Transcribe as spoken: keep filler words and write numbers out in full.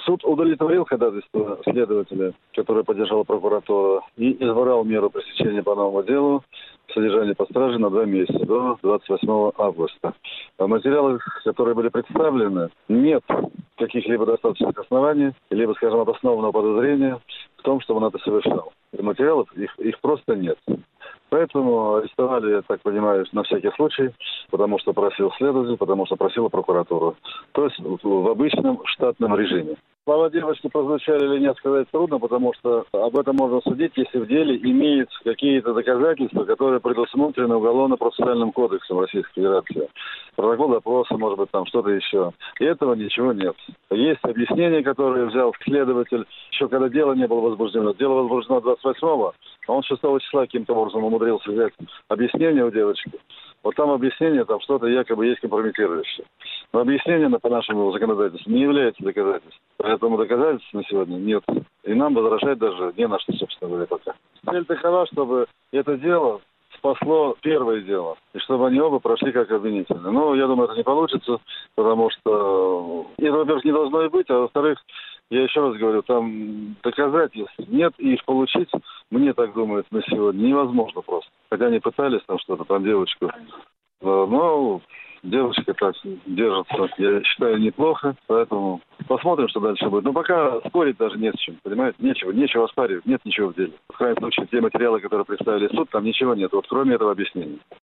Суд удовлетворил ходатайство следователя, которое поддержала прокуратура, и избрал меру пресечения по новому делу содержание под стражей на два месяца, до двадцать восьмого августа. В материалах, которые были представлены, нет каких-либо достаточных оснований, либо, скажем, обоснованного подозрения в том, что он это совершал. И материалов их, их просто нет. Поэтому арестовали, я так понимаю, на всякий случай, потому что просил следователь, потому что просила прокуратура. То есть в обычном штатном режиме. Слова девочки прозвучали или нет, сказать трудно, потому что об этом можно судить, если в деле имеются какие-то доказательства, которые предусмотрены Уголовно-процессуальным кодексом Российской Федерации. Протокол допроса, может быть, там что-то еще. И этого ничего нет. Есть объяснение, которое взял следователь, еще когда дело не было возбуждено. Дело возбуждено двадцать восьмого, а он шестого числа каким-то образом умудрился взять объяснение у девочки. Вот там объяснение, там что-то якобы есть компрометирующее. Но объяснение по нашему законодательству не является доказательством. Поэтому доказательств на сегодня нет. И нам возражать даже не на что, собственно говоря, пока. Цель такова, чтобы это дело спасло первое дело. И чтобы они оба прошли как обвинительные. Но я думаю, это не получится, потому что это, во-первых, не должно и быть, а во-вторых, я еще раз говорю, там доказательств нет, и их получить, мне так думают, на сегодня невозможно просто. Хотя они пытались там что-то, там девочку. Но девочка так держится, я считаю, неплохо, поэтому посмотрим, что дальше будет. Но пока спорить даже не с чем, понимаете? Нечего, нечего оспаривать, нет ничего в деле. В крайнем случае, те материалы, которые представили суд, там ничего нет, вот кроме этого объяснения.